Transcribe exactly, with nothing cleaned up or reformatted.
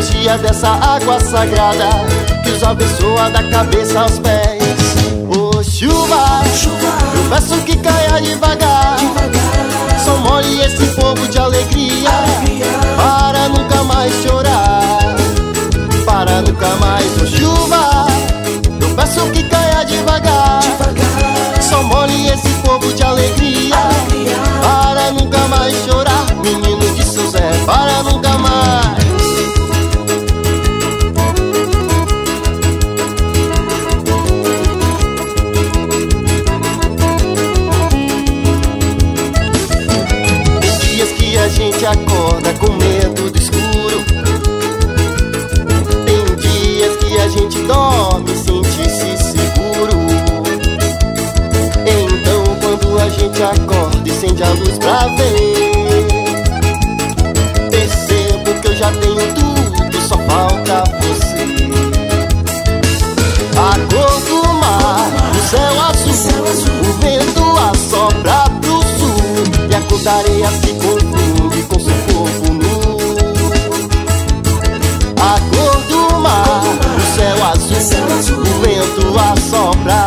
energia dessa água sagrada que os abençoa da cabeça aos pés. Ô chuva, eu peço que caia devagar, só molhe esse povo de alegria, para nunca mais chorar, para nunca mais. Ô chuva, eu peço que caia devagar, só molhe esse povo de alegria, para nunca mais chorar. Menino de São Zé, para nunca mais. Tem dias que a gente acorda com medo do escuro, tem dias que a gente dorme e sente-se seguro. Então quando a gente acorda e acende a luz pra ver, percebo que eu já tenho tudo, só falta você. A cor do mar, o céu azul, o vento assopra pro sul, e a cor da areia se confunde com seu corpo nu. A cor do mar, o céu azul, o vento assopra